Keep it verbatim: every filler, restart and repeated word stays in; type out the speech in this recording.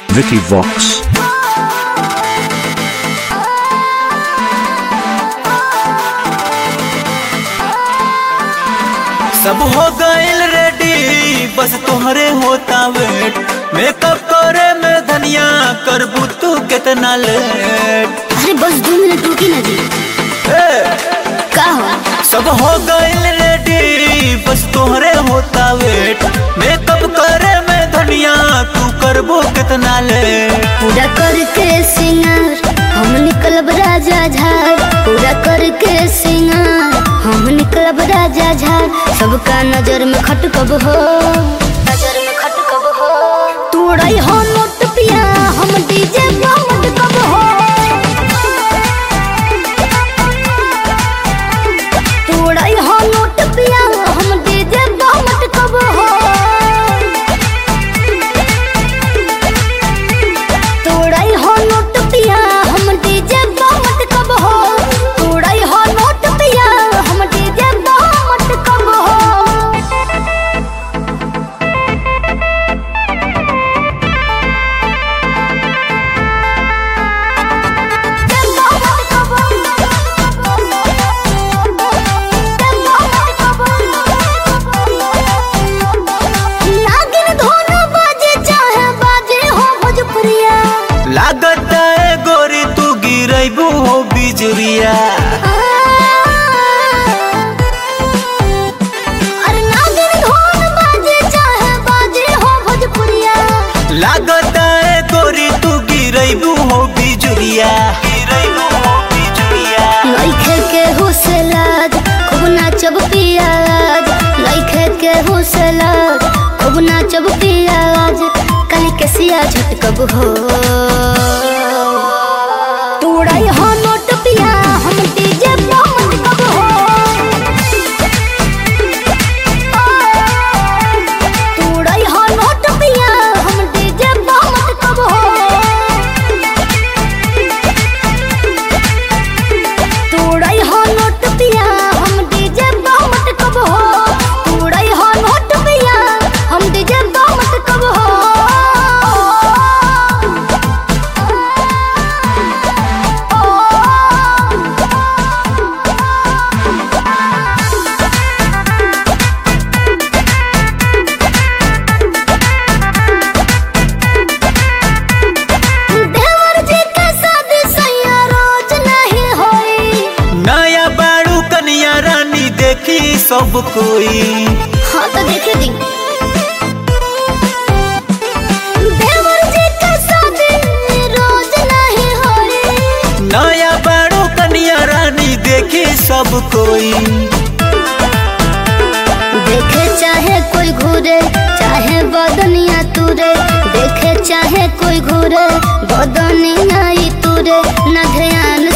Vicky Vox. सब हो गइल रेडी, बस तोहरे होता वेट। मेकअप करे में धनिया करबू तू कितना लेट। अरे बस दो मिनट रुकी ना जी। ए, का हो? सब हो गइल रेडी, बस तोहरे होता वेट। मेकअप करे में धनिया तू करबू कितना लेट। पूरा करके सिंगार हम निकलब राजा झार। पूरा करके सिंगार हम निकलब राजा झार। सबका नजर में खटकब हो, नजर में खटकब हो। तोड़ाई हो नोट पिया हम डीजे बामट कब हो। तोड़ाई हो नोट पिया हम डीजे बामट कब हो। तोड़ाई हो नोट पिया हम डीजे बामट कब हो। तोड़ाई हो नोट पिया हम डीजे बामट कब हो। लागत है गोरी तू गिरबू हो बिजुरिया। अरे नागिन धोन बाजे चाहे बाजे हो भोजपुरिया। लागत है गोरी तू गिरबू हो बिजुरिया। गिरबू हो बिजुरिया। लइखे के हुसलाज खूब नाचब पियाज। लइखे के हुसलाज खूब नाचब पियाज। कली के सिया झटकब हो। तोड़ाई हो नोट पिया हम डीजे बामट कब हो। तोड़ाई हो नोट पिया हम डीजे बामट कब हो। तोड़ाई हो नोट पिया हम डीजे बामट कब हो। तोड़ाई हो नोट पिया हम डीजे बामट कब हो। देवर जी के शादी सैया रोज नहीं होई। नया बाड़ू कन्या रानी देखी सब कोई। हाँ तो देखे दी। देवर जी के शादी रोज नहीं होई। नया बाड़ू कन्या रानी देखी सब कोई। देखे चाहे कोई घूरे चाहे बदनिया तुरे। देखे चाहे कोई घूरे बदनिया ही तुरे। न ध्यान